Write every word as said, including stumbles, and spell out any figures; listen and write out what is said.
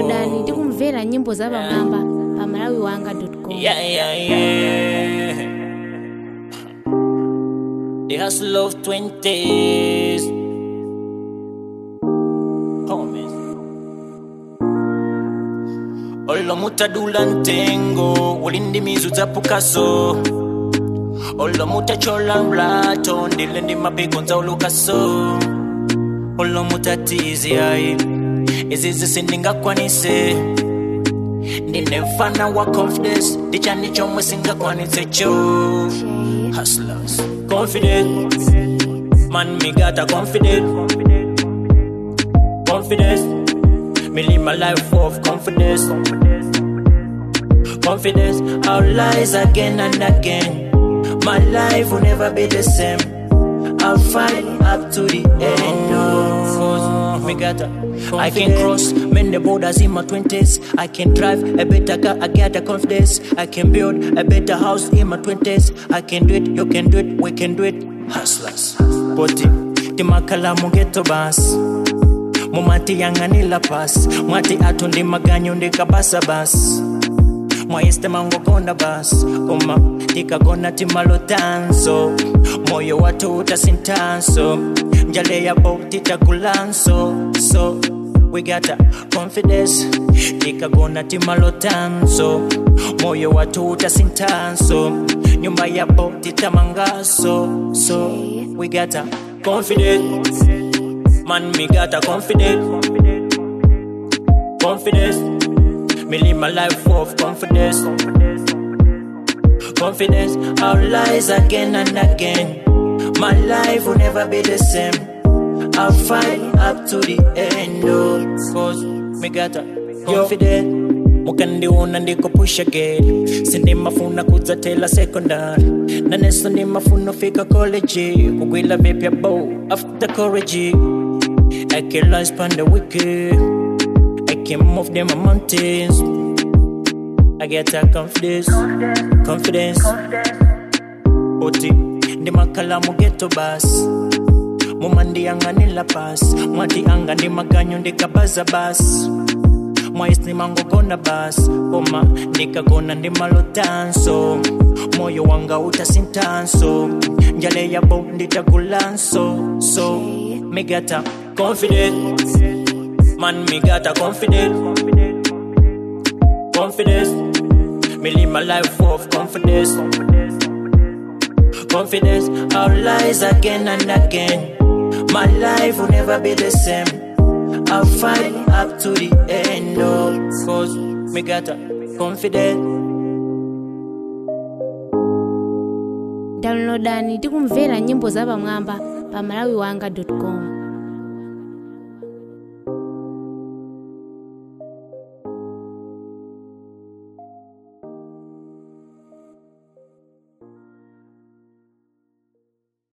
Downloadani tikumvera nyimbo za pamwamba pa malawi wanga dot com. Yeah, yeah, yeah. The hustle of twenties. Homies. Olo mutadula ntengo, ulindi mizu za pukaso. Olo mutachola mlato, ndile ndi mapiko nza ulukaso. Olo mutatizi ai, izizi sindinga kwanise. Ndine mfana wa confidence, dicha nicho mwesinga kwanise cho. Hustlers, confident. Man, me got a confident. Confidence. Me live my life of confidence. Confidence, I'll rise again and again. My life will never be the same. I'll fight up to the end. Oh, me got a I can cross many borders in my twenties. I can drive a better car, I get a confidence. I can build a better house in my twenties. I can do it, you can do it, we can do it. Hustlers. Poti, timakala mugeto bas. Mumati yanganila pass. Mwati atundi maganyo ndika basa bas. Mwaiste mango konda bas. Uma, tika gona timalo tanso. Moyo watu utasintanso. Njale ya bauti takulanso. So, we got a confidence. Tika gona timalo tanso. Moyo watu utasintanso. Nyumba ya bauti tamangaso. So, we got a confidence. Man, me got a confidence. Confidence. Me live my life of confidence. Confidence, I'll rise again and again. My life will never be the same. I'll fight up to the end. Oh, cause me got a confidence. Mukandi una ndiko push again. Sindi mafuna kuzatela secondary. Naneso ndi mafuna fika college. Kugwila vipya bow after college. I can rise upon the wicked. I can move them mountains. I get a confidence, confidence. Oti, ndi makala mugeto bas. Mumandi anga nila pass. Mwati anga ndi maganyo ndika baza bas. Mwaisni mango kona bas. Oma, ndika gona ndi malotanso. Moyo wanga utasintanso. Njale ya bo ndita gulanso. So, me got a confidence. Man, me got a confidence. Confidence. Me live my life of confidence. Confidence, I'll rise again and again. My life will never be the same. I'll fight up to the end. Oh, cause me got a confidence. Downloadani tikumvera nyimbo za pamwamba pa malawi wanga dot com.